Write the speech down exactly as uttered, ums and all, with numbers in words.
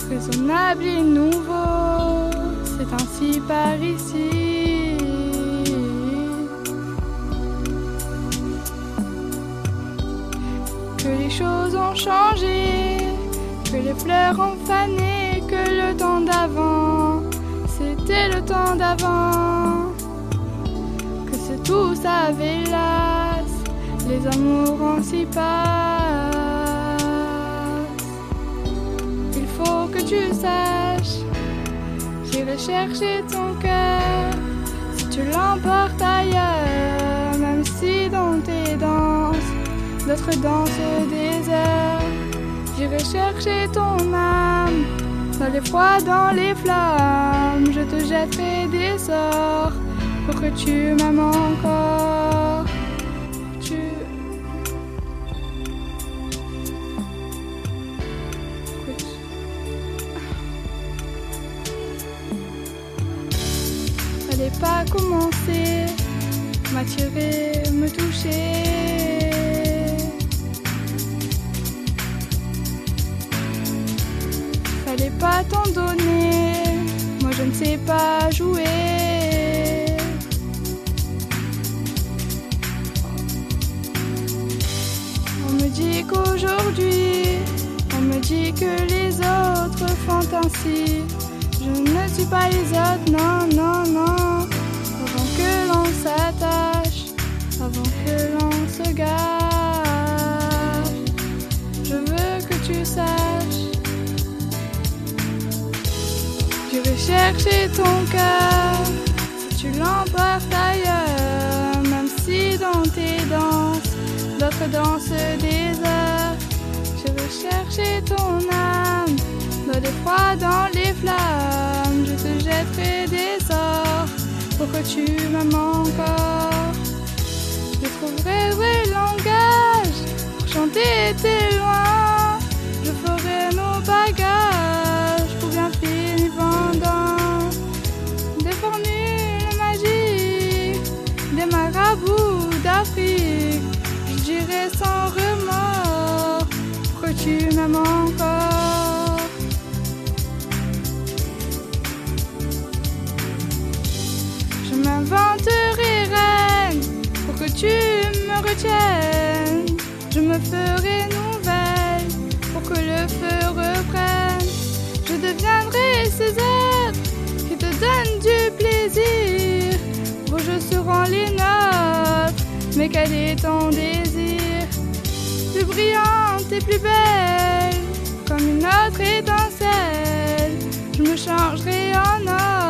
Raisonnable et nouveau, c'est ainsi par ici. Que les choses ont changé, que les fleurs ont fané, que le temps d'avant, c'était le temps d'avant. Que c'est tout ça hélas, les amours en s'y passent. Il faut que tu saches, j'irai chercher ton cœur, si tu l'emportes ailleurs, même si dans tes danses, d'autres dansent des heures. J'irai chercher ton âme, dans les froids, dans les flammes, je te jetterai des sorts, pour que tu m'aimes encore. Tu... Fallait pas commencer, m'attirer, me toucher. Fallait pas t'en donner, moi je ne sais pas jouer. On me dit qu'aujourd'hui, on me dit que les autres font ainsi. Je ne suis pas les autres, non, non, non. Avant que l'on s'attache, avant que l'on se gâche, je veux que tu saches. J'irai chercher ton cœur, si tu l'emportes ailleurs, même si dans tes danses, d'autres dansent des heures. J'irai chercher ton âme, dans les froids, dans les flammes, je te jetterai des sorts, pour que tu m'aimes encore. Je trouverai vrai langage, pour chanter tes loin, je ferai nos bagages, pour bien finir vendant des formules magiques, des marabouts d'Afrique. Je dirai sans remords, pour que tu m'aimes encore. Je m'inventerai reine, pour que tu me retiennes. Je me ferai nouvelle, pour que le feu reprenne. Je deviendrai ces êtres qui te donnent du plaisir. Vos jeux seront les nôtres, mais quel est ton désir? Plus brillante et plus belle, comme une autre étincelle, je me changerai en or.